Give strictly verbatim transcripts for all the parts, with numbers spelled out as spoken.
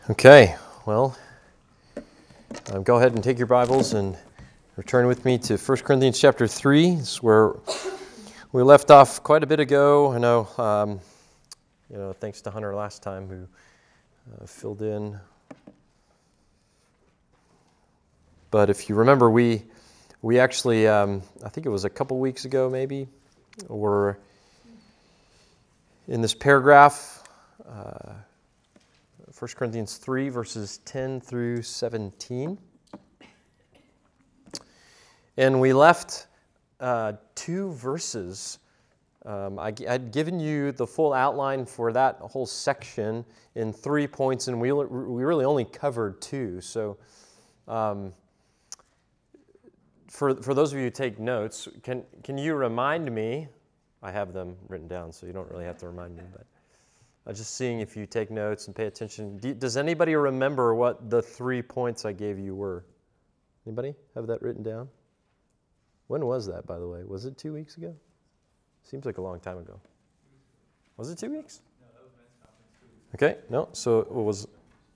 Okay, well, um, go ahead and take your Bibles and return with me to First Corinthians chapter three. It's where we left off quite a bit ago. I know, um, you know, thanks to Hunter last time who uh, filled in. But if you remember, we we actually, um, I think it was a couple weeks ago maybe, were in this paragraph, uh, First Corinthians three, verses ten through seventeen. And we left uh, two verses. Um, I, I'd given you the full outline for that whole section in three points, and we, we really only covered two. So um, for, for those of you who take notes, can, can you remind me? I have them written down, so you don't really have to remind me, but I'm just seeing if you take notes and pay attention. Do, does anybody remember what the three points I gave you were? Anybody have that written down? When was that, by the way? Was it two weeks ago? Seems like a long time ago. Was it two weeks? No, that was men's conference two weeks ago. Okay, no, so it was...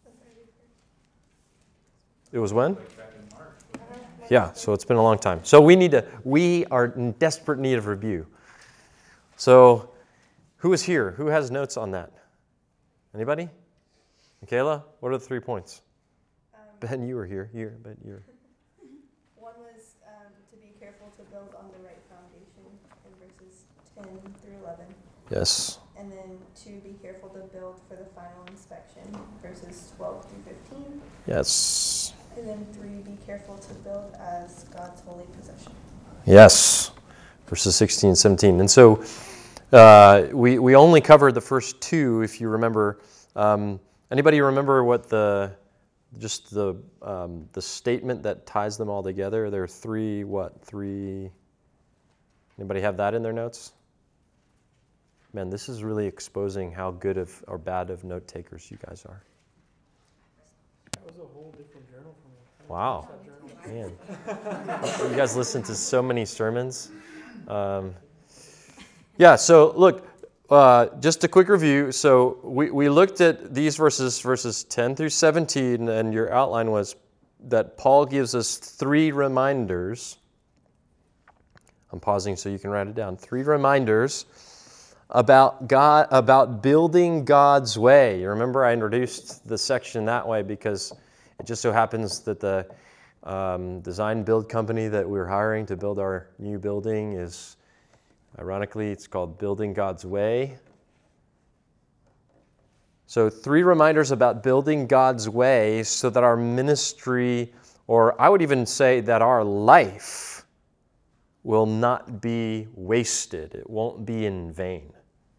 It was when? Like back in March. Yeah, so it's been a long time. So we need to, we are in desperate need of review. So who is here? Who has notes on that? Anybody? Michaela, what are the three points? Um, Ben, you were here. Here, but you're... One was um, to be careful to build on the right foundation in verses ten through eleven. Yes. And then two, be careful to build for the final inspection, verses twelve through fifteen. Yes. And then three, be careful to build as God's holy possession. Yes. Verses sixteen and seventeen. And so uh, we, we only covered the first two, if you remember. Um, anybody remember what the... Just the um, the statement that ties them all together. There are three, what, three... Anybody have that in their notes? Man, this is really exposing how good of or bad of note takers you guys are. That was a whole different journal for me. Wow. That journal. Man. You guys listen to so many sermons. Um, yeah, so look, Uh, just a quick review. So we, we looked at these verses, verses ten through seventeen, and your outline was that Paul gives us three reminders. I'm pausing so you can write it down. Three reminders about God, about building God's way. You remember I introduced the section that way because it just so happens that the um, design build company that we're hiring to build our new building is... Ironically, it's called Building God's Way. So three reminders about building God's way so that our ministry, or I would even say that our life, will not be wasted. It won't be in vain.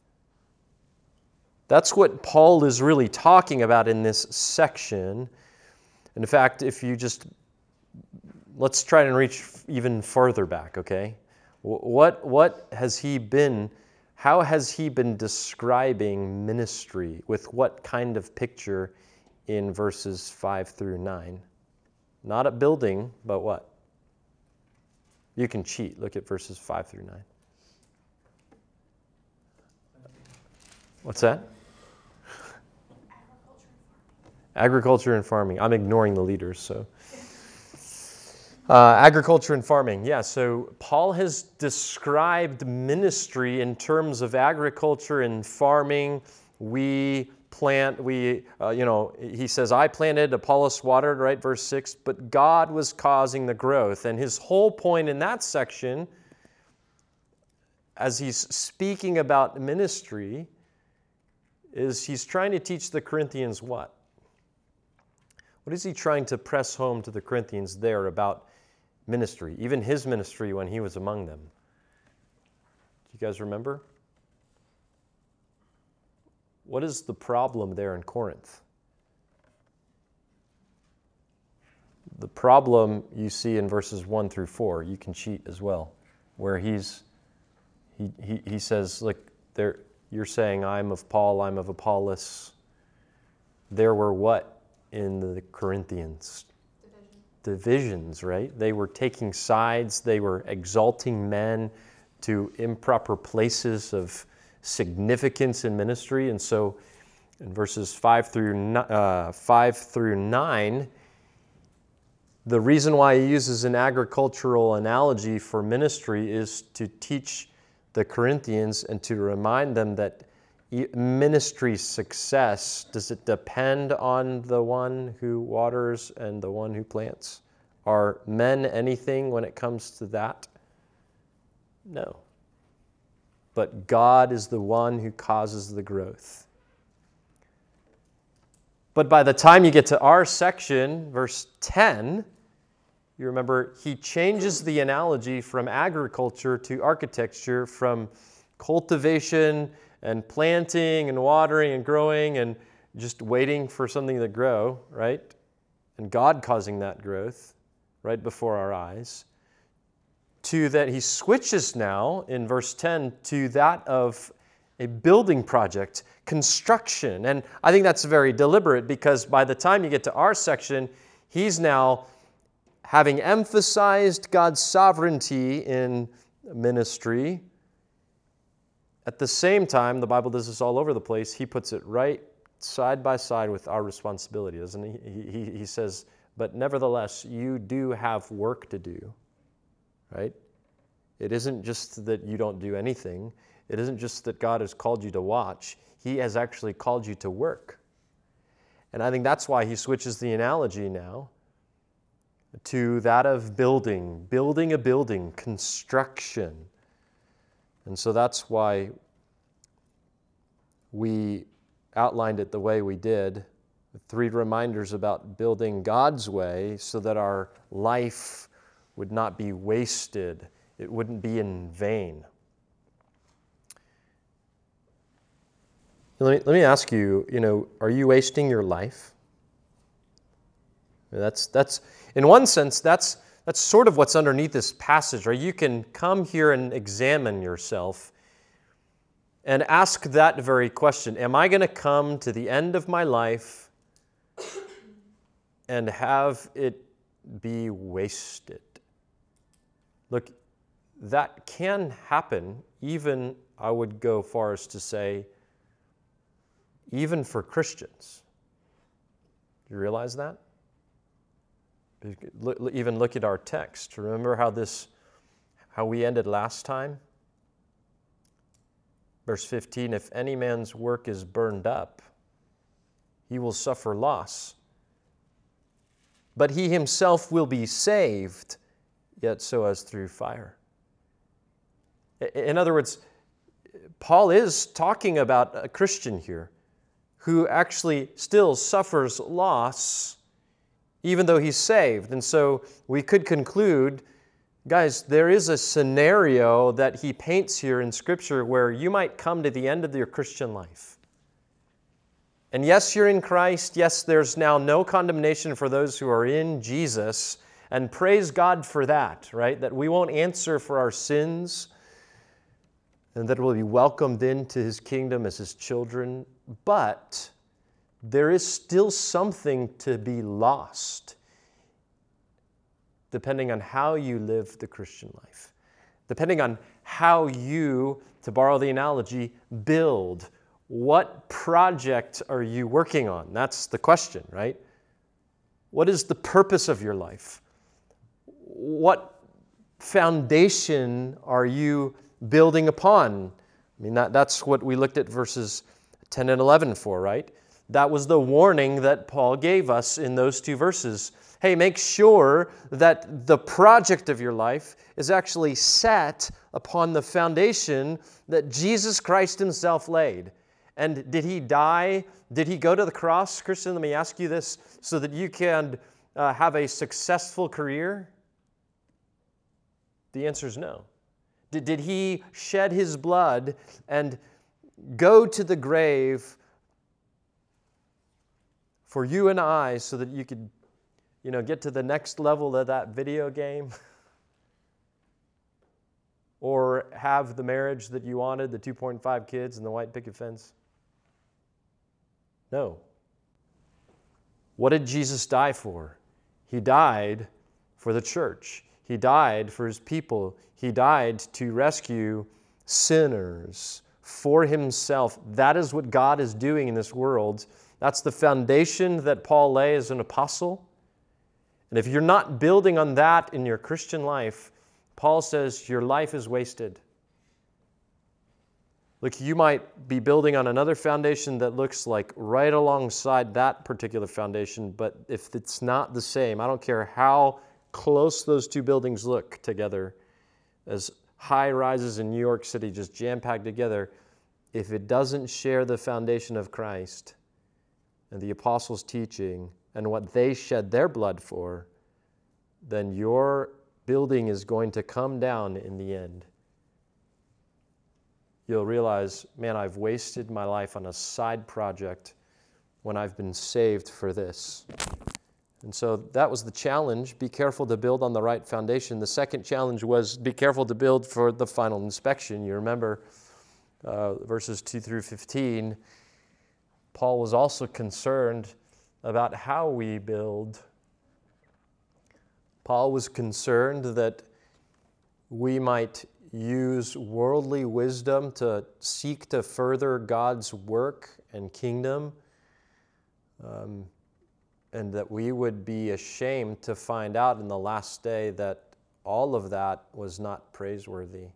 That's what Paul is really talking about in this section. And in fact, if you just, let's try and reach even further back, okay? What what has he been, how has he been describing ministry? With what kind of picture in verses five through nine? Not at building, but what? You can cheat. Look at verses five through nine. What's that? Agriculture and farming. I'm ignoring the leaders, so... Uh, agriculture and farming, yeah, so Paul has described ministry in terms of agriculture and farming. We plant, we, uh, you know, he says, I planted, Apollos watered, right, verse six, but God was causing the growth. And his whole point in that section, as he's speaking about ministry, is he's trying to teach the Corinthians what? What is he trying to press home to the Corinthians there about ministry, even his ministry when he was among them? Do you guys remember? What is the problem there in Corinth? The problem you see in verses one through four. You can cheat as well, where he's he he, he says, look, there you're saying I'm of Paul, I'm of Apollos. There were what in the Corinthians? Divisions, right? They were taking sides. They were exalting men to improper places of significance in ministry. And so In verses five through ni- uh, five through nine, the reason why he uses an agricultural analogy for ministry is to teach the Corinthians and to remind them that e- ministry success, does it depend on the one who waters and the one who plants? Are men anything when it comes to that? No. But God is the one who causes the growth. But by the time you get to our section, verse ten, you remember he changes the analogy from agriculture to architecture, from cultivation and planting and watering and growing and just waiting for something to grow, right? And God causing that growth right before our eyes, to that he switches now in verse ten to that of a building project, construction. And I think that's very deliberate, because by the time you get to our section, he's now, having emphasized God's sovereignty in ministry, at the same time, the Bible does this all over the place, he puts it right side by side with our responsibility, doesn't he? He, he, he says, but nevertheless, you do have work to do, right? It isn't just that you don't do anything. It isn't just that God has called you to watch. He has actually called you to work. And I think that's why he switches the analogy now to that of building, building a building, construction. And so that's why we outlined it the way we did, with three reminders about building God's way so that our life would not be wasted. It wouldn't be in vain. Let me, let me ask you, you know, are you wasting your life? That's, that's, in one sense, that's, that's sort of what's underneath this passage, right? You can come here and examine yourself and ask that very question. Am I going to come to the end of my life and have it be wasted? Look, that can happen, even, I would go far as to say, even for Christians. Do you realize that? Even look at our text. Remember how this, how we ended last time? Verse fifteen, if any man's work is burned up, he will suffer loss. But he himself will be saved, yet so as through fire. In other words, Paul is talking about a Christian here who actually still suffers loss even though he's saved. And so we could conclude, guys, there is a scenario that he paints here in Scripture where you might come to the end of your Christian life. And yes, you're in Christ. Yes, there's now no condemnation for those who are in Jesus. And praise God for that, right? That we won't answer for our sins and that we'll be welcomed into his kingdom as his children. But there is still something to be lost depending on how you live the Christian life, depending on how you, to borrow the analogy, build. What project are you working on? That's the question, right? What is the purpose of your life? What foundation are you building upon? I mean, that, that's what we looked at verses ten and eleven for, right? That was the warning that Paul gave us in those two verses. Hey, make sure that the project of your life is actually set upon the foundation that Jesus Christ himself laid. And did he die? Did he go to the cross? Christian, let me ask you this so that you can uh, have a successful career. The answer is no. Did, did he shed his blood and go to the grave for you and I so that you could, you know, get to the next level of that video game? Or have the marriage that you wanted, the two point five kids and the white picket fence? No. What did Jesus die for? He died for the church. He died for his people. He died to rescue sinners for himself. That is what God is doing in this world. That's the foundation that Paul lay as an apostle. And if you're not building on that in your Christian life, Paul says your life is wasted. Look, you might be building on another foundation that looks like right alongside that particular foundation, but if it's not the same, I don't care how close those two buildings look together, as high rises in New York City just jam-packed together, if it doesn't share the foundation of Christ and the apostles' teaching and what they shed their blood for, then your building is going to come down in the end. You'll realize, man, I've wasted my life on a side project when I've been saved for this. And so that was the challenge. Be careful to build on the right foundation. The second challenge was be careful to build for the final inspection. You remember uh, verses two through fifteen. Paul was also concerned about how we build. Paul was concerned that we might use worldly wisdom to seek to further God's work and kingdom, um, and that we would be ashamed to find out in the last day that all of that was not praiseworthy,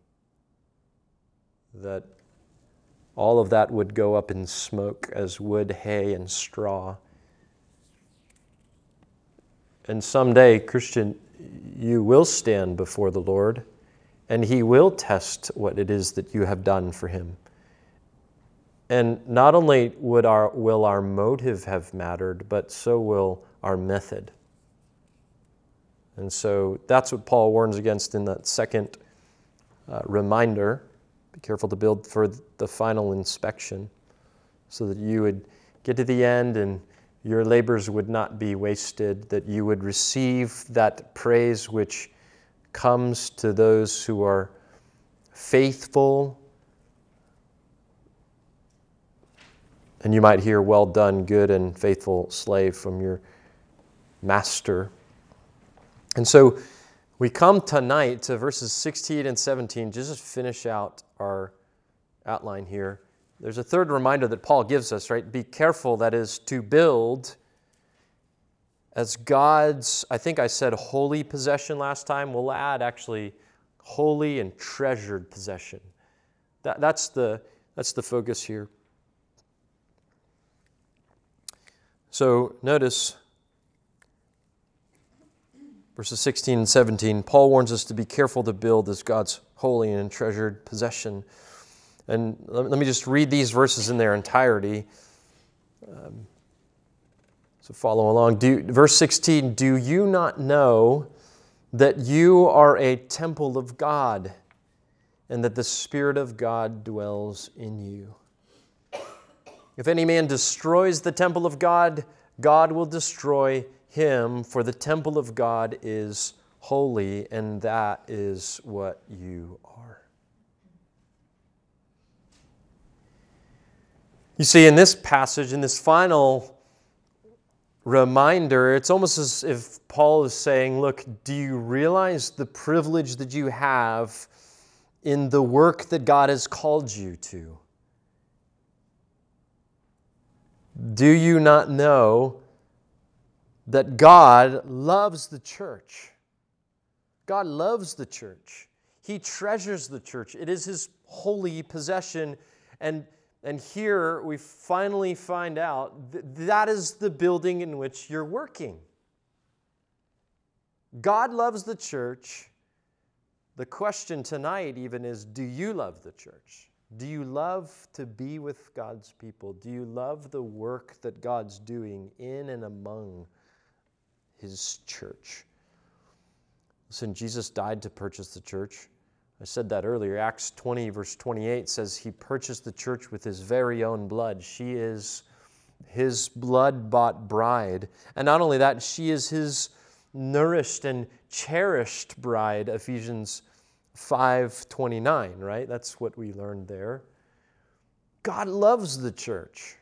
that all of that would go up in smoke as wood, hay, and straw. And someday, Christian, you will stand before the Lord, and He will test what it is that you have done for Him. And not only would our, will our motive have mattered, but so will our method. And so that's what Paul warns against in that second uh, reminder. Be careful to build for the final inspection, so that you would get to the end and your labors would not be wasted, that you would receive that praise which comes to those who are faithful. And you might hear, "Well done, good and faithful slave," from your master. And so we come tonight to verses sixteen and seventeen, just to finish out our outline here. There's a third reminder that Paul gives us, right? Be careful, that is, to build as God's, I think I said holy possession last time. We'll add actually holy and treasured possession. That, that's the, that's the focus here. So notice verses sixteen and seventeen. Paul warns us to be careful to build as God's holy and treasured possession. And let me just read these verses in their entirety. Um, so follow along. Do, verse sixteen, "Do you not know that you are a temple of God, and that the Spirit of God dwells in you? If any man destroys the temple of God, God will destroy him, for the temple of God is holy, and that is what you are." You see, in this passage, in this final reminder, it's almost as if Paul is saying, look, do you realize the privilege that you have in the work that God has called you to? Do you not know that God loves the church? God loves the church. He treasures the church. It is His holy possession. And, and here we finally find out that that is the building in which you're working. God loves the church. The question tonight even is, do you love the church? Do you love to be with God's people? Do you love the work that God's doing in and among His church? Listen, Jesus died to purchase the church. I said that earlier. Acts twenty, verse twenty-eight says He purchased the church with His very own blood. She is His blood-bought bride. And not only that, she is His nourished and cherished bride, Ephesians five twenty-nine, right? That's what we learned there. God loves the church.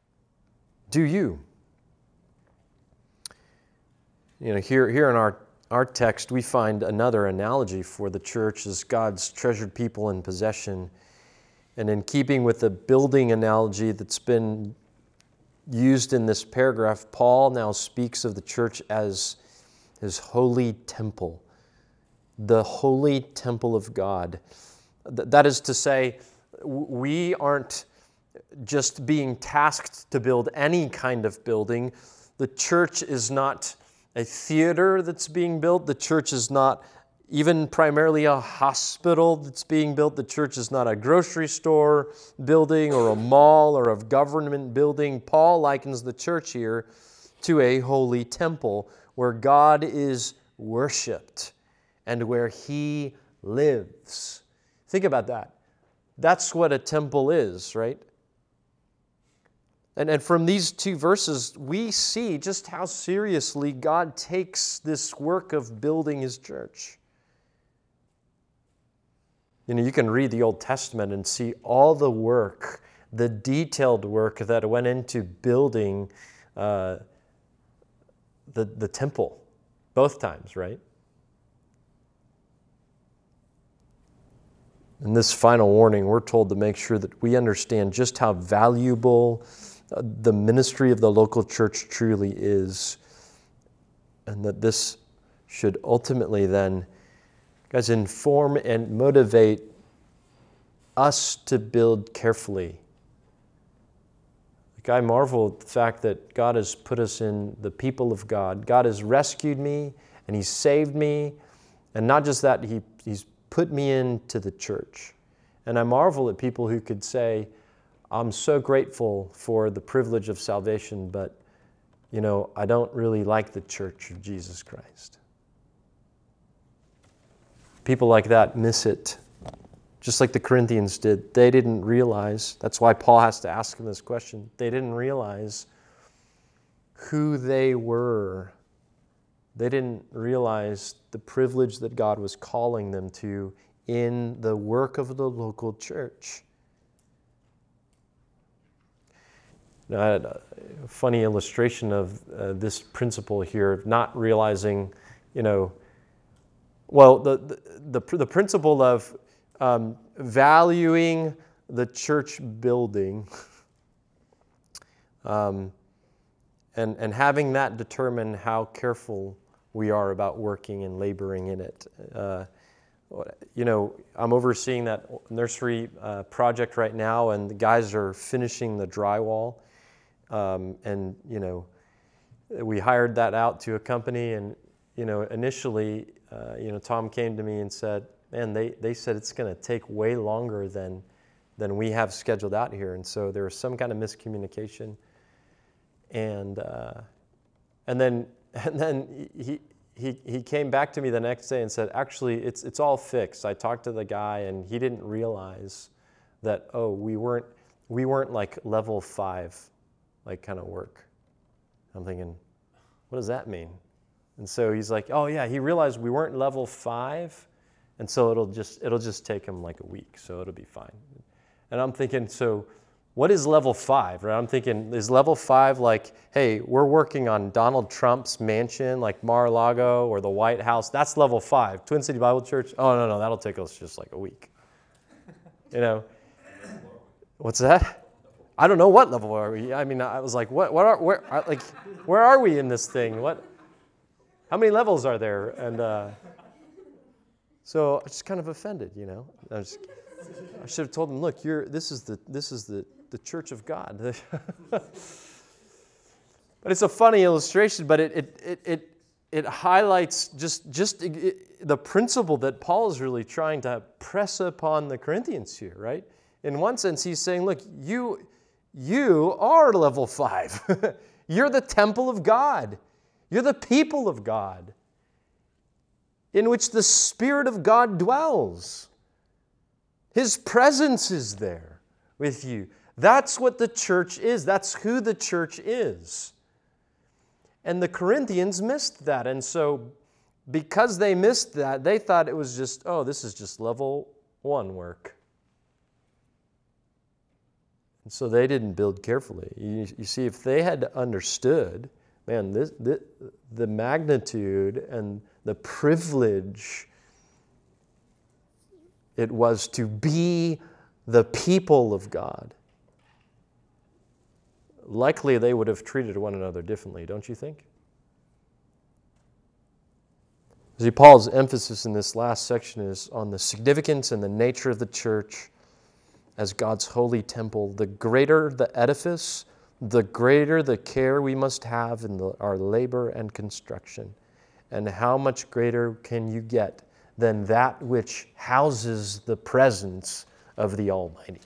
Do you? You know, here, here in our our text, we find another analogy for the church as God's treasured people in possession. And in keeping with the building analogy that's been used in this paragraph, Paul now speaks of the church as his holy temple, the holy temple of God. That is to say, we aren't just being tasked to build any kind of building. The church is not a theater that's being built. The church is not even primarily a hospital that's being built. The church is not a grocery store building or a mall or a government building. Paul likens the church here to a holy temple where God is worshiped and where He lives. Think about that. That's what a temple is, right? And, and from these two verses, we see just how seriously God takes this work of building His church. You know, you can read the Old Testament and see all the work, the detailed work that went into building uh, the, the temple, both times, right? In this final warning, we're told to make sure that we understand just how valuable the ministry of the local church truly is, and that this should ultimately then, guys, inform and motivate us to build carefully. Like, I marvel at the fact that God has put us in the people of God. God has rescued me and He's saved me, and not just that, he, He's put me into the church. And I marvel at people who could say, I'm so grateful for the privilege of salvation, but, you know, I don't really like the church of Jesus Christ. People like that miss it, just like the Corinthians did. They didn't realize, that's why Paul has to ask them this question, they didn't realize who they were. They didn't realize the privilege that God was calling them to in the work of the local church. I had a funny illustration of uh, this principle here, not realizing, you know, well, the the, the, the principle of um, valuing the church building um, and, and having that determine how careful we are about working and laboring in it. Uh, you know, I'm overseeing that nursery uh, project right now, and the guys are finishing the drywall. Um, and, you know, we hired that out to a company, and, you know, initially, uh, you know, Tom came to me and said, man, they, they said it's going to take way longer than, than we have scheduled out here. And so there was some kind of miscommunication. And, uh, and then, and then he, he, he came back to me the next day and said, actually, it's, it's all fixed. I talked to the guy, and he didn't realize that, oh, we weren't, we weren't like level five. Like kind of work. I'm thinking, what does that mean? And so he's like, oh yeah, he realized we weren't level five, and so it'll just it'll just take him like a week, so it'll be fine. And I'm thinking, so what is level five? Right? I'm thinking, is level five like, hey, we're working on Donald Trump's mansion, like Mar-a-Lago or the White House? That's level five. Twin City Bible Church? Oh no, no, that'll take us just like a week. You know, what's that? I don't know what level are we. I mean, I was like, what? What are? Where? Like, where are we in this thing? What? How many levels are there? And uh, so I was just kind of offended, you know. I, was, I should have told him, look, you're. This is the. This is the the church of God. But it's a funny illustration. But it it it it, it highlights just just it, it, the principle that Paul is really trying to press upon the Corinthians here, right? In one sense, he's saying, look, you. You are level five. You're the temple of God. You're the people of God in which the Spirit of God dwells. His presence is there with you. That's what the church is. That's who the church is. And the Corinthians missed that. And so because they missed that, they thought it was just, oh, this is just level one work. And so they didn't build carefully. You, you see, if they had understood, man, this, this, the magnitude and the privilege it was to be the people of God, likely they would have treated one another differently, don't you think? See, Paul's emphasis in this last section is on the significance and the nature of the church as God's holy temple. The greater the edifice, the greater the care we must have in the, our labor and construction. And how much greater can you get than that which houses the presence of the Almighty?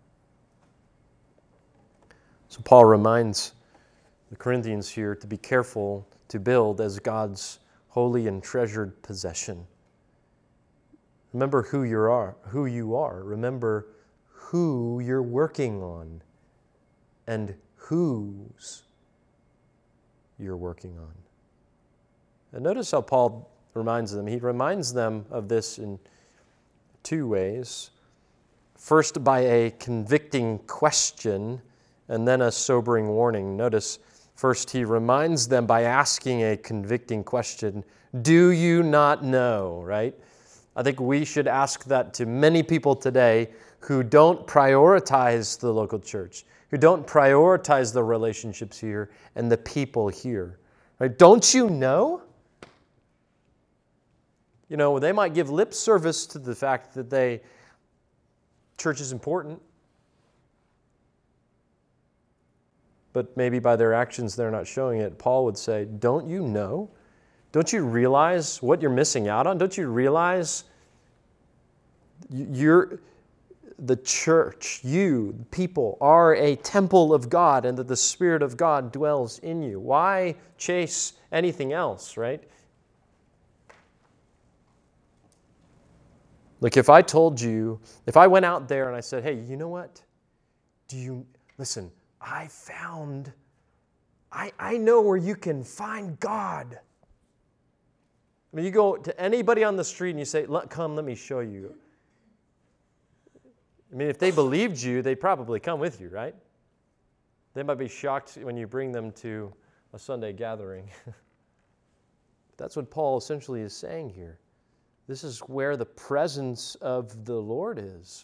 So Paul reminds the Corinthians here to be careful to build as God's holy and treasured possession. Remember who you are, who you are. Remember who you're working on and whose you're working on. And notice how Paul reminds them. He reminds them of this in two ways. First, by a convicting question, and then a sobering warning. Notice, first, he reminds them by asking a convicting question. Do you not know, right? I think we should ask that to many people today who don't prioritize the local church, who don't prioritize the relationships here and the people here. Right? Don't you know? You know, they might give lip service to the fact that they church is important, but maybe by their actions they're not showing it. Paul would say, don't you know? Don't you realize what you're missing out on? Don't you realize you're the church, you, people, are a temple of God and that the Spirit of God dwells in you? Why chase anything else, right? Look, if I told you, if I went out there and I said, hey, you know what? Do you, listen, I found, I, I know where you can find God. I mean, you go to anybody on the street and you say, come, let me show you. I mean, if they believed you, they'd probably come with you, right? They might be shocked when you bring them to a Sunday gathering. That's what Paul essentially is saying here. This is where the presence of the Lord is.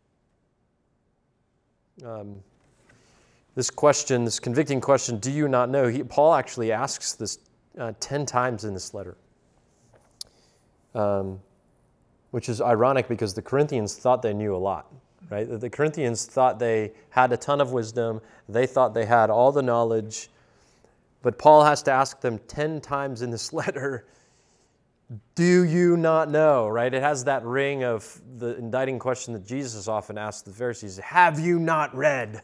Um, this question, this convicting question, do you not know? He, Paul actually asks this uh, ten times in this letter, um, which is ironic because the Corinthians thought they knew a lot, right? The Corinthians thought they had a ton of wisdom. They thought they had all the knowledge. But Paul has to ask them ten times in this letter, do you not know, right? It has that ring of the indicting question that Jesus often asked the Pharisees, have you not read?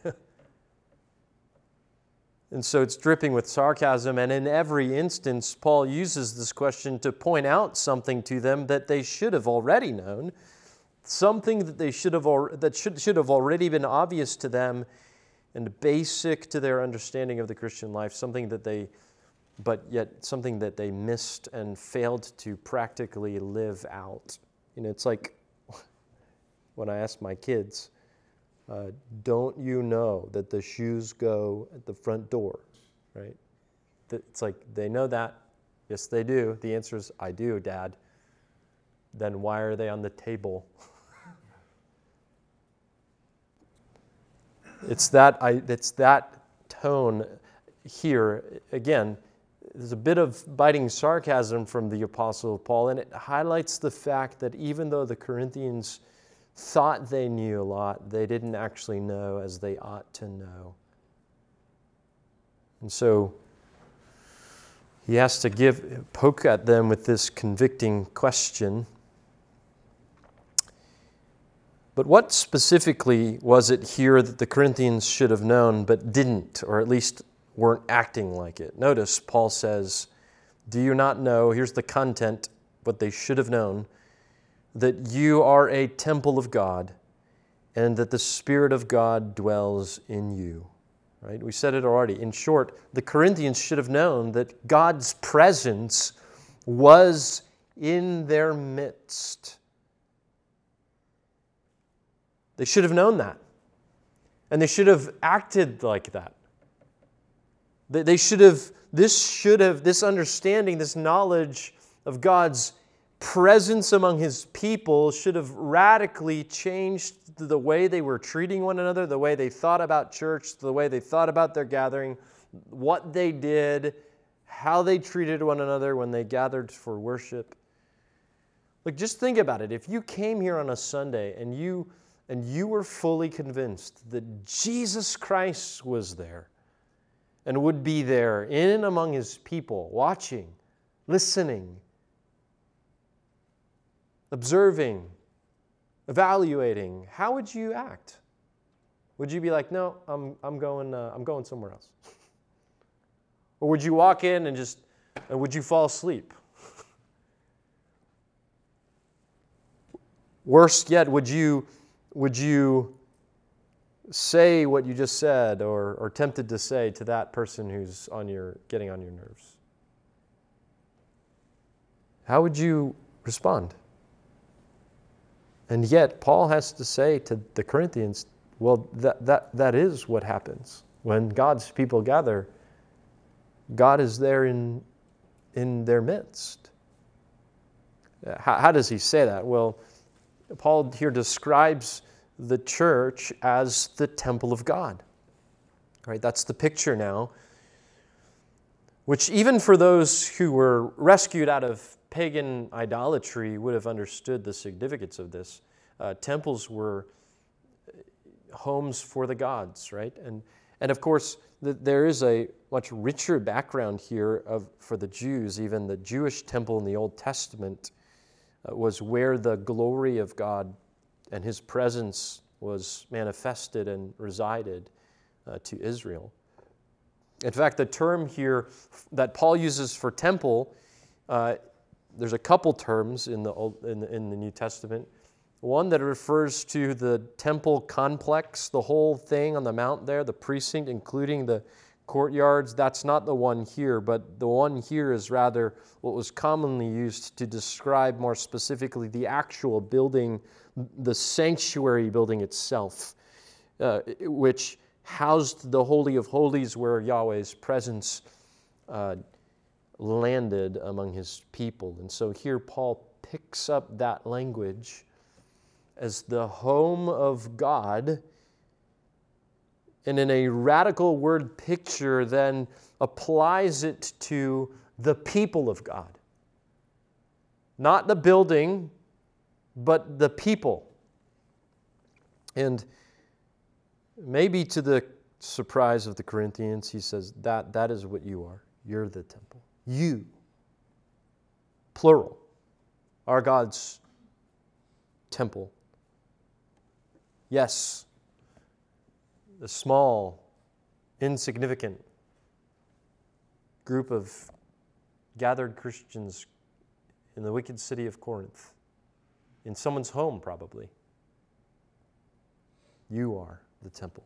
And so it's dripping with sarcasm, and in every instance, Paul uses this question to point out something to them that they should have already known, something that they should have al- that should, should have already been obvious to them and basic to their understanding of the Christian life, something that they but yet something that they missed and failed to practically live out. You know, it's like when I ask my kids, uh, don't you know that the shoes go at the front door, right? It's like, they know that. Yes, they do. The answer is, I do, Dad. Then why are they on the table? It's that, I, it's that tone here. Again, there's a bit of biting sarcasm from the Apostle Paul, and it highlights the fact that even though the Corinthians thought they knew a lot, they didn't actually know as they ought to know. And so he has to give poke at them with this convicting question. But what specifically was it here that the Corinthians should have known but didn't, or at least weren't acting like it? Notice Paul says, do you not know, here's the content, what they should have known, that you are a temple of God and that the Spirit of God dwells in you. Right? We said it already. In short, the Corinthians should have known that God's presence was in their midst. They should have known that. And they should have acted like that. They should have, this should have, this understanding, this knowledge of God's presence among his people should have radically changed the way they were treating one another, the way they thought about church, the way they thought about their gathering, what they did, how they treated one another when they gathered for worship. Look, just think about it. If you came here on a Sunday and you and you were fully convinced that Jesus Christ was there and would be there in and among his people, watching, listening, observing, evaluating, how would you act? Would you be like, no, I'm I'm going uh, I'm going somewhere else? Or would you walk in and just, and would you fall asleep? Worse yet, would you would you say what you just said or or tempted to say to that person who's on your getting on your nerves? How would you respond? And yet, Paul has to say to the Corinthians, well, that, that, that is what happens. When God's people gather, God is there in, in their midst. How, how does he say that? Well, Paul here describes the church as the temple of God. Right? That's the picture now, which even for those who were rescued out of pagan idolatry would have understood the significance of this. Uh, temples were homes for the gods, right? And and of course, the, there is a much richer background here of for the Jews. Even the Jewish temple in the Old Testament uh, was where the glory of God and his presence was manifested and resided uh, to Israel. In fact, the term here that Paul uses for temple, uh, there's a couple terms in the, Old, in the in the New Testament. One that refers to the temple complex, the whole thing on the mount there, the precinct, including the courtyards. That's not the one here, but the one here is rather what was commonly used to describe more specifically the actual building, the sanctuary building itself, uh, which housed the Holy of Holies where Yahweh's presence uh, landed among his people. And so here Paul picks up that language as the home of God, and in a radical word picture then applies it to the people of God. Not the building, but the people. And maybe to the surprise of the Corinthians, he says, that, that is what you are. You're the temple. You, plural, are God's temple. Yes, the small, insignificant group of gathered Christians in the wicked city of Corinth, in someone's home probably. You are the temple.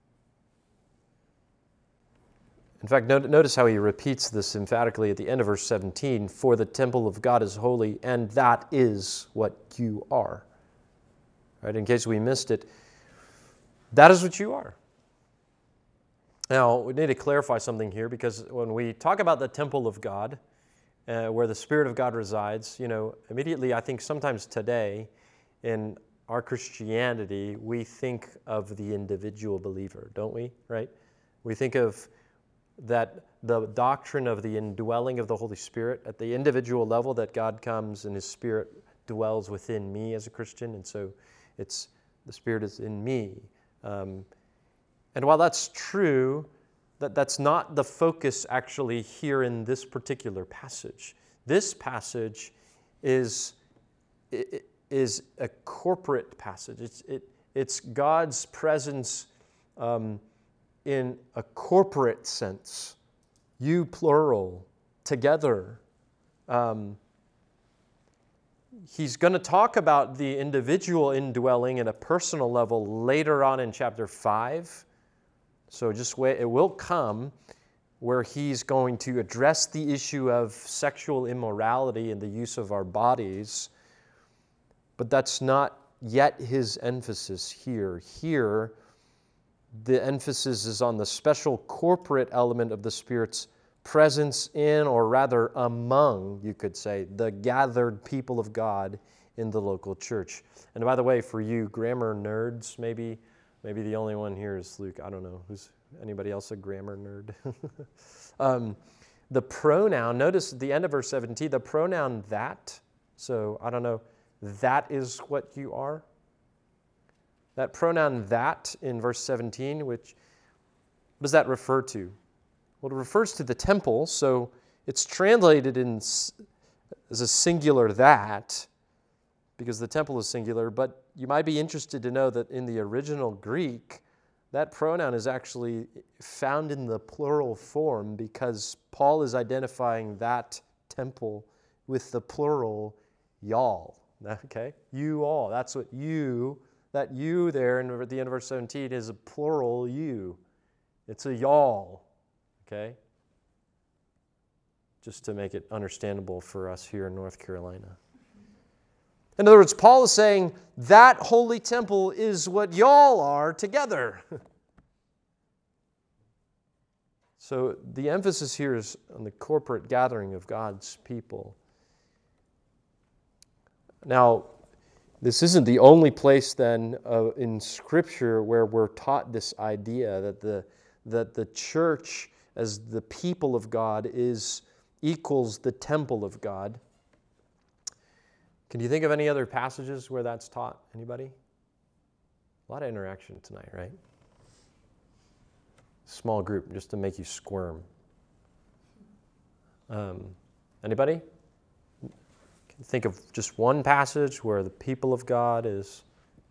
In fact, notice how he repeats this emphatically at the end of verse seventeen, for the temple of God is holy, and that is what you are. Right? In case we missed it, that is what you are. Now, we need to clarify something here, because when we talk about the temple of God, uh, where the Spirit of God resides, you know, immediately I think sometimes today in our Christianity, we think of the individual believer, don't we? Right? We think of that the doctrine of the indwelling of the Holy Spirit at the individual level, that God comes and his Spirit dwells within me as a Christian, and so it's the Spirit is in me. Um, and while that's true, that, that's not the focus actually here in this particular passage. This passage is, is a corporate passage. It's, it, it's God's presence um, in a corporate sense. You, plural, together. Um, He's going to talk about the individual indwelling at a personal level later on in chapter five. So just wait, it will come where he's going to address the issue of sexual immorality and the use of our bodies. But that's not yet his emphasis here. Here, the emphasis is on the special corporate element of the Spirit's presence in, or rather among, you could say, the gathered people of God in the local church. And by the way, for you grammar nerds, maybe maybe the only one here is Luke. I don't know. Who's anybody else a grammar nerd? um, the pronoun, notice at the end of verse seventeen, the pronoun that. So I don't know, that is what you are. That pronoun that in verse seventeen, which, what does that refer to? Well, it refers to the temple, so it's translated in as a singular that, because the temple is singular, but you might be interested to know that in the original Greek, that pronoun is actually found in the plural form because Paul is identifying that temple with the plural y'all. Okay? You all. That's what you, that you there in, at the end of verse seventeen is a plural you. It's a y'all. Okay? Just to make it understandable for us here in North Carolina. In other words, Paul is saying that holy temple is what y'all are together. So the emphasis here is on the corporate gathering of God's people. Now, this isn't the only place then uh, in Scripture where we're taught this idea that the that the church as the people of God is equals the temple of God. Can you think of any other passages where that's taught? Anybody? A lot of interaction tonight, right? Small group, just to make you squirm. Um, anybody? Can you think of just one passage where the people of God is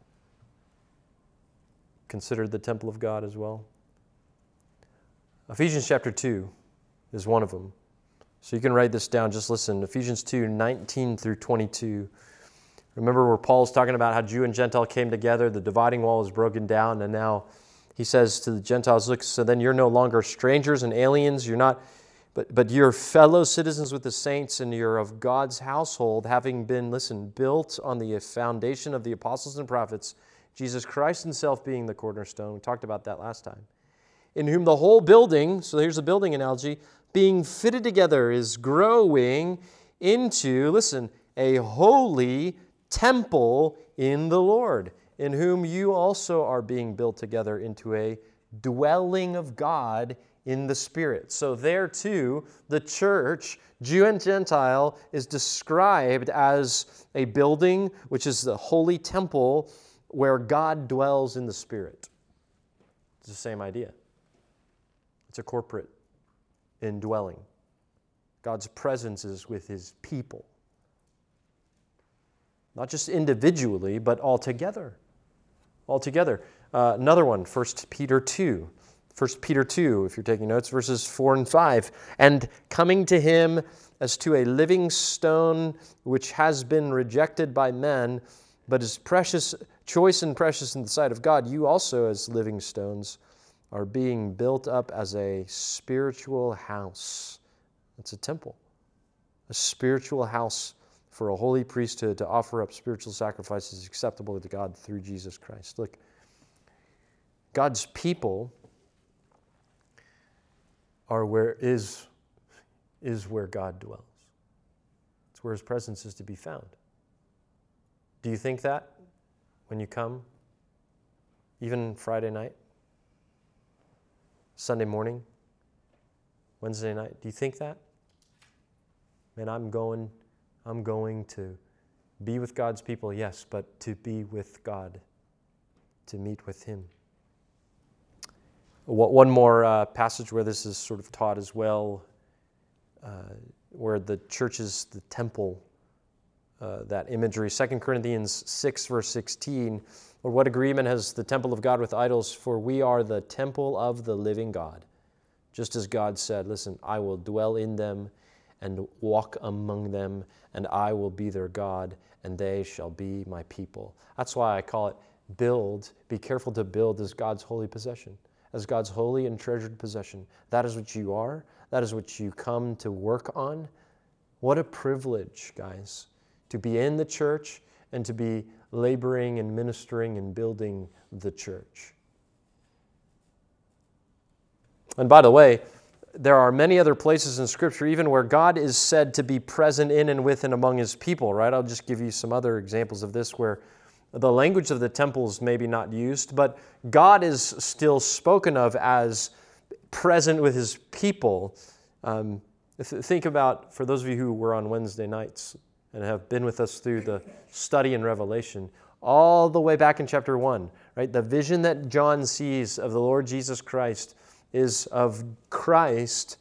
considered the temple of God as well? Ephesians chapter two is one of them. So you can write this down, just listen. Ephesians two, nineteen through twenty-two. Remember where Paul's talking about how Jew and Gentile came together, the dividing wall is broken down, and now he says to the Gentiles, look, so then you're no longer strangers and aliens, you're not, but, but you're fellow citizens with the saints, and you're of God's household, having been, listen, built on the foundation of the apostles and prophets, Jesus Christ himself being the cornerstone. We talked about that last time. In whom the whole building, so here's a building analogy, being fitted together is growing into, listen, a holy temple in the Lord, in whom you also are being built together into a dwelling of God in the Spirit. So there too, the church, Jew and Gentile, is described as a building, which is the holy temple where God dwells in the Spirit. It's the same idea. It's a corporate indwelling. God's presence is with his people. Not just individually, but all together. All together. Uh, another one, First Peter two. First Peter two, if you're taking notes, verses four and five. And coming to him as to a living stone which has been rejected by men, but is precious, choice and precious in the sight of God, you also as living stones are being built up as a spiritual house. It's a temple. A spiritual house for a holy priesthood to offer up spiritual sacrifices acceptable to God through Jesus Christ. Look, God's people are where is, is where God dwells. It's where his presence is to be found. Do you think that when you come? Even Friday night? Sunday morning? Wednesday night? Do you think that? Man, I'm going, I'm going to be with God's people, yes, but to be with God, to meet with him. One more uh, passage where this is sort of taught as well, uh, where the church is the temple, uh, that imagery. Second Corinthians six, verse sixteen, or what agreement has the temple of God with idols? For we are the temple of the living God. Just as God said, listen, I will dwell in them and walk among them, and I will be their God, and they shall be my people. That's why I call it build. Be careful to build as God's holy possession, as God's holy and treasured possession. That is what you are. That is what you come to work on. What a privilege, guys, to be in the church and to be laboring and ministering and building the church. And by the way, there are many other places in Scripture even where God is said to be present in and with and among His people, right? I'll just give you some other examples of this where the language of the temple is maybe not used, but God is still spoken of as present with His people. Um, th- think about, for those of you who were on Wednesday nights and have been with us through the study in Revelation, all the way back in chapter one, right? The vision that John sees of the Lord Jesus Christ is of Christ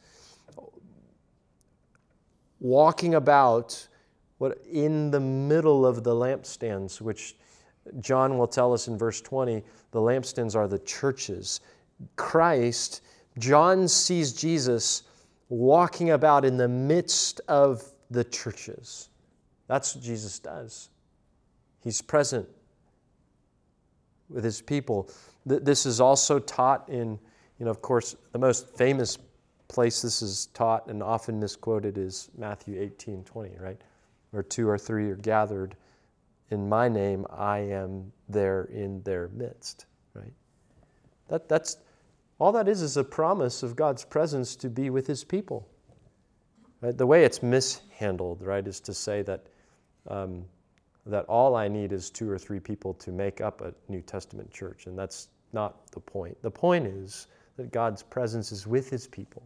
walking about what in the middle of the lampstands, which John will tell us in verse twenty, the lampstands are the churches. Christ, John sees Jesus walking about in the midst of the churches. That's what Jesus does. He's present with His people. This is also taught in, you know, of course, the most famous place this is taught and often misquoted is Matthew eighteen twenty, right? Where two or three are gathered in my name, I am there in their midst, right? That, that's, all that is is a promise of God's presence to be with His people. Right? The way it's mishandled, right, is to say that um, that all I need is two or three people to make up a New Testament church, and that's not the point. The point is that God's presence is with His people.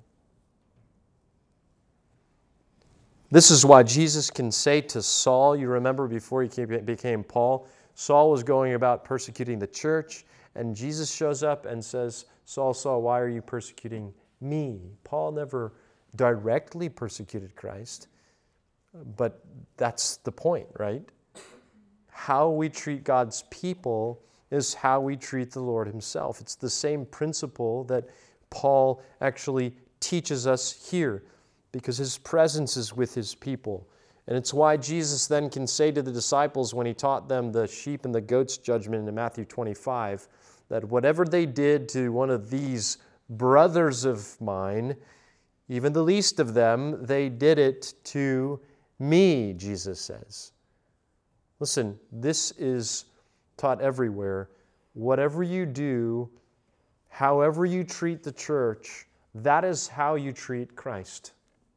This is why Jesus can say to Saul, you remember before he became Paul, Saul was going about persecuting the church, and Jesus shows up and says, Saul, Saul, why are you persecuting me? Paul never directly persecuted Christ, but that's the point, right? How we treat God's people is how we treat the Lord Himself. It's the same principle that Paul actually teaches us here, because His presence is with His people. And it's why Jesus then can say to the disciples when He taught them the sheep and the goats judgment in Matthew twenty-five, that whatever they did to one of these brothers of mine, even the least of them, they did it to me, Jesus says. Listen, this is taught everywhere. Whatever you do, however you treat the church, that is how you treat Christ.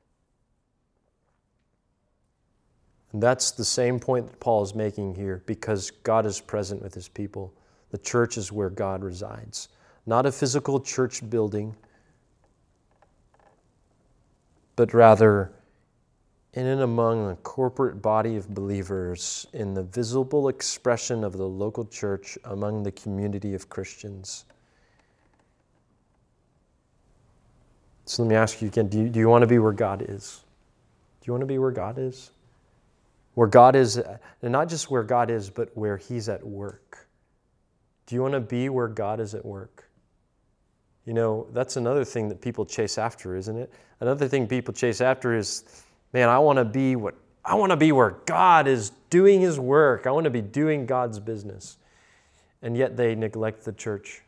And that's the same point that Paul is making here, because God is present with His people. The church is where God resides. Not a physical church building, but rather in and among a corporate body of believers in the visible expression of the local church among the community of Christians. So let me ask you again, do you, do you want to be where God is? Do you want to be where God is? Where God is, and not just where God is, but where He's at work. Do you want to be where God is at work? You know, that's another thing that people chase after, isn't it? Another thing people chase after is, man, I want to be what I want to be where God is doing His work. I want to be doing God's business. And yet they neglect the church.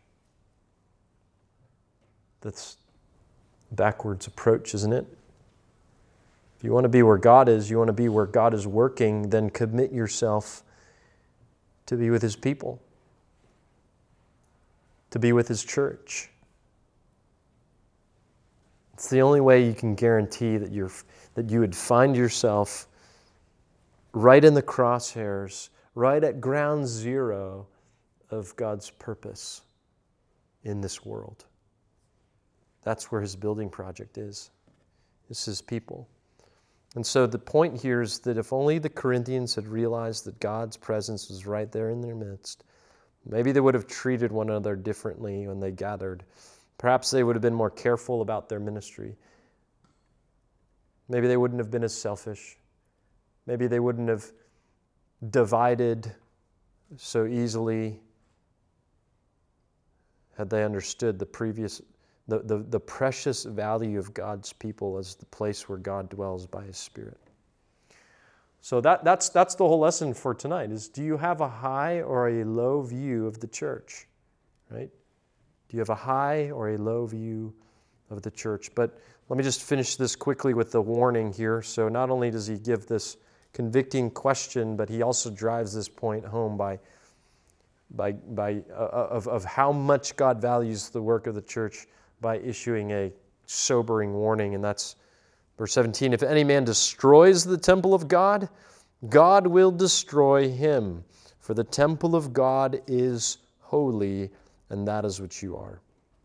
That's a backwards approach, isn't it? If you want to be where God is, you want to be where God is working, then commit yourself to be with His people, to be with His church. It's the only way you can guarantee that you're that you would find yourself right in the crosshairs, right at ground zero of God's purpose in this world. That's where His building project is. It's His people. And so the point here is that if only the Corinthians had realized that God's presence was right there in their midst, maybe they would have treated one another differently when they gathered. Perhaps they would have been more careful about their ministry. Maybe they wouldn't have been as selfish. Maybe they wouldn't have divided so easily had they understood the previous The, the, the precious value of God's people as the place where God dwells by His Spirit. So that, that's, that's the whole lesson for tonight, is do you have a high or a low view of the church? Right? Do you have a high or a low view of the church? But let me just finish this quickly with the warning here. So not only does he give this convicting question, but he also drives this point home by, by, by uh, of, of how much God values the work of the church by issuing a sobering warning, and that's verse seventeen. If any man destroys the temple of God, God will destroy him, for the temple of God is holy, and that is what you are.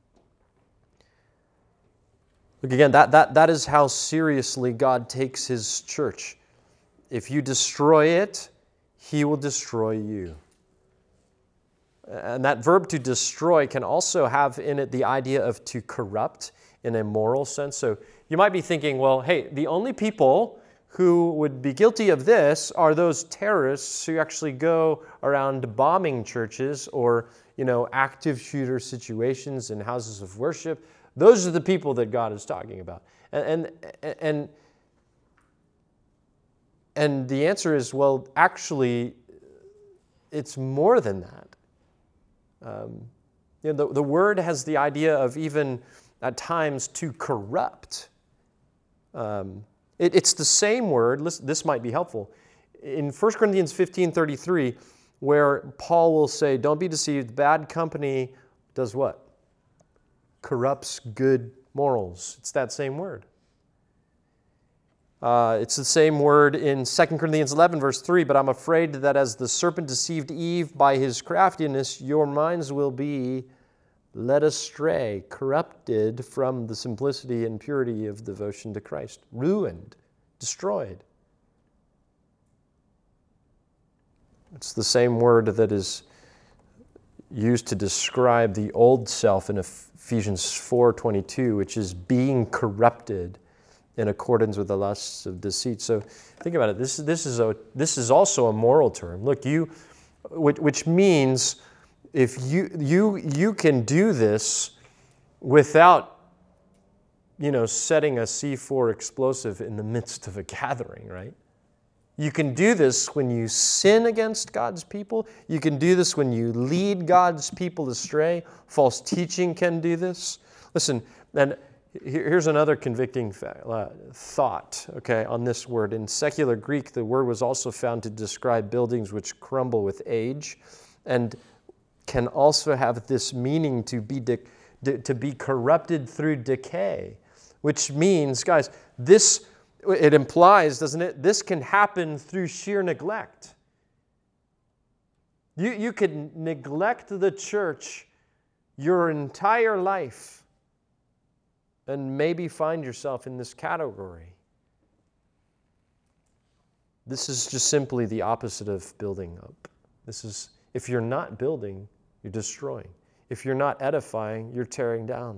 Look again, that, that, that is how seriously God takes his church. If you destroy it, he will destroy you. And that verb to destroy can also have in it the idea of to corrupt in a moral sense. So you might be thinking, well, hey, the only people who would be guilty of this are those terrorists who actually go around bombing churches or, you know, active shooter situations in houses of worship. Those are the people that God is talking about. And, and, and, and the answer is, well, actually, it's more than that. Um, you know, the, the word has the idea of even at times to corrupt. Um, it, it's the same word, listen, this might be helpful, in First Corinthians fifteen thirty-three, where Paul will say, don't be deceived, bad company does what? Corrupts good morals. It's that same word. Uh, it's the same word in Second Corinthians eleven, verse three, but I'm afraid that as the serpent deceived Eve by his craftiness, your minds will be led astray, corrupted from the simplicity and purity of devotion to Christ, ruined, destroyed. It's the same word that is used to describe the old self in Ephesians four twenty-two, which is being corrupted in accordance with the lusts of deceit. So think about it. This, this, is, a, this is also a moral term. Look, you, which, which means if you, you, you can do this without, you know, setting a C four explosive in the midst of a gathering, right? You can do this when you sin against God's people. You can do this when you lead God's people astray. False teaching can do this. Listen, and here's another convicting thought, okay, on this word. In secular Greek, the word was also found to describe buildings which crumble with age and can also have this meaning to be de- de- to be corrupted through decay, which means, guys, this, it implies, doesn't it, this can happen through sheer neglect. You, you could neglect the church your entire life and maybe find yourself in this category. This is just simply the opposite of building up. This is, if you're not building, you're destroying. If you're not edifying, you're tearing down.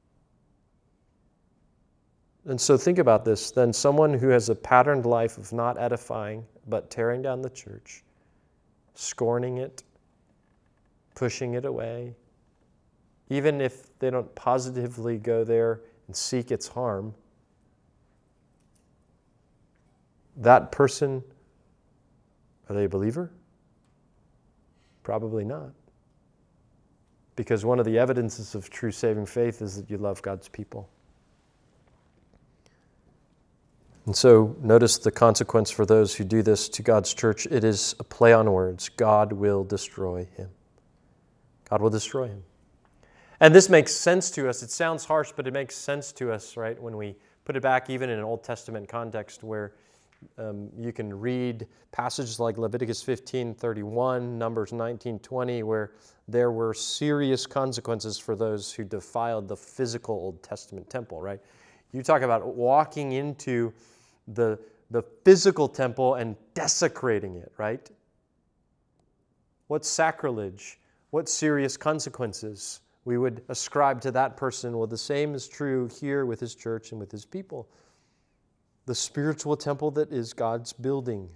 And so think about this. Then someone who has a patterned life of not edifying, but tearing down the church, scorning it, pushing it away, even if they don't positively go there and seek its harm, that person, are they a believer? Probably not. Because one of the evidences of true saving faith is that you love God's people. And so notice the consequence for those who do this to God's church. It is a play on words. God will destroy him. God will destroy him. And this makes sense to us. It sounds harsh, but it makes sense to us, right, when we put it back even in an Old Testament context where um, you can read passages like Leviticus fifteen thirty-one, Numbers nineteen twenty, where there were serious consequences for those who defiled the physical Old Testament temple, right? You talk about walking into the, the physical temple and desecrating it, right? What sacrilege, what serious consequences we would ascribe to that person. Well, the same is true here with his church and with his people. The spiritual temple that is God's building.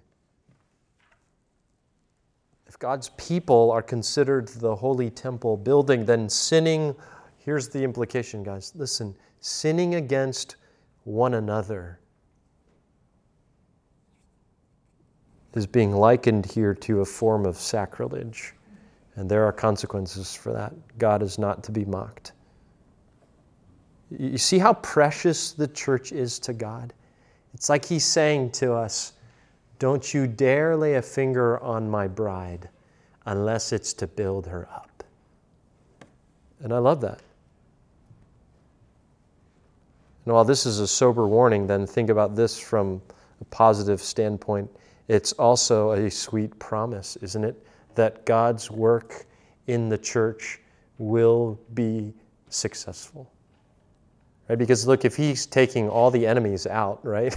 If God's people are considered the holy temple building, then sinning, here's the implication, guys. Listen, sinning against one another is being likened here to a form of sacrilege. And there are consequences for that. God is not to be mocked. You see how precious the church is to God? It's like he's saying to us, don't you dare lay a finger on my bride unless it's to build her up. And I love that. And while this is a sober warning, then think about this from a positive standpoint. It's also a sweet promise, isn't it? That God's work in the church will be successful. Right? Because look, if he's taking all the enemies out, right?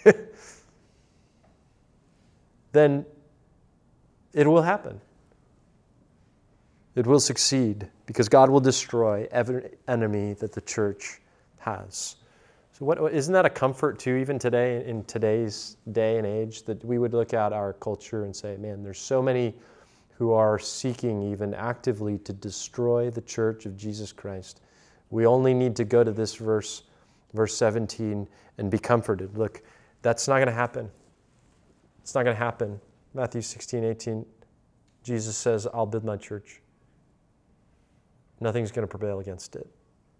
then it will happen. It will succeed because God will destroy every enemy that the church has. So what, isn't that a comfort too, even today, in today's day and age, that we would look at our culture and say, man, there's so many who are seeking even actively to destroy the church of Jesus Christ. We only need to go to this verse, verse seventeen, and be comforted. Look, that's not going to happen. It's not going to happen. Matthew sixteen, eighteen, Jesus says, I'll build my church. Nothing's going to prevail against it.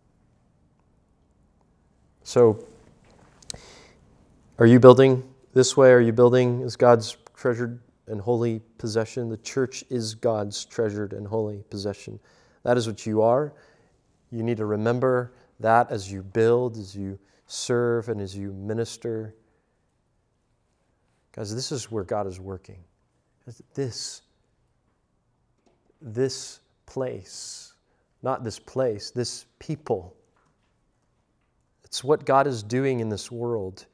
So, are you building this way? Are you building as God's treasured and holy possession? The church is God's treasured and holy possession. That is what you are. You need to remember that as you build, as you serve, and as you minister. Guys, this is where God is working. This, this place, not this place, this people. It's what God is doing in this world.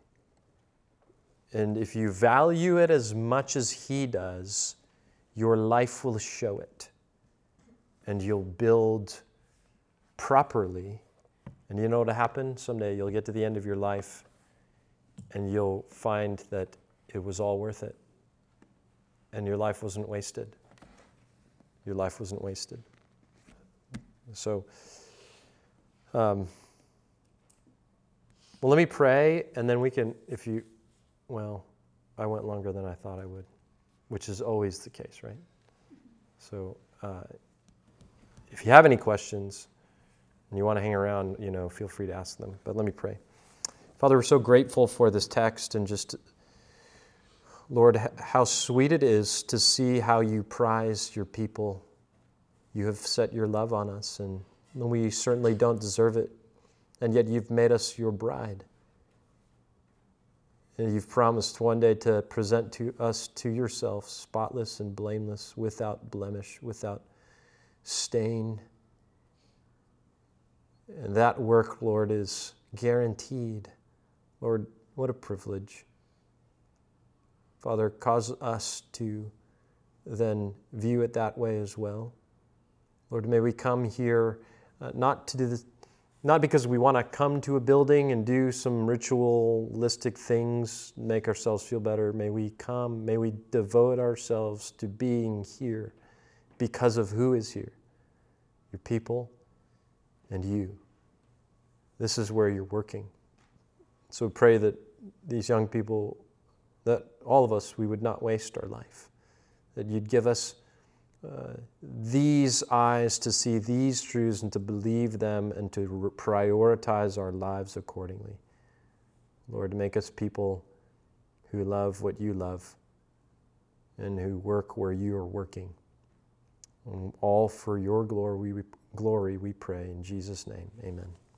And if you value it as much as He does, your life will show it. And you'll build properly. And you know what will happen? Someday you'll get to the end of your life and you'll find that it was all worth it. And your life wasn't wasted. Your life wasn't wasted. So, um, well, let me pray, and then we can, if you, well, I went longer than I thought I would, which is always the case, right? So, uh, if you have any questions and you want to hang around, you know, feel free to ask them. But let me pray. Father, we're so grateful for this text and just, Lord, how sweet it is to see how you prize your people. You have set your love on us, and we certainly don't deserve it. And yet you've made us your bride. And you've promised one day to present to us to yourself, spotless and blameless, without blemish, without stain. And that work, Lord, is guaranteed. Lord, what a privilege. Father, cause us to then view it that way as well. Lord, may we come here uh, not to do this, not because we want to come to a building and do some ritualistic things, make ourselves feel better. May we come, may we devote ourselves to being here because of who is here, your people and you. This is where you're working. So we pray that these young people, that all of us, we would not waste our life, that you'd give us Uh, these eyes to see these truths and to believe them and to re- prioritize our lives accordingly. Lord, make us people who love what you love and who work where you are working. And all for your glory we, glory, we pray in Jesus' name. Amen.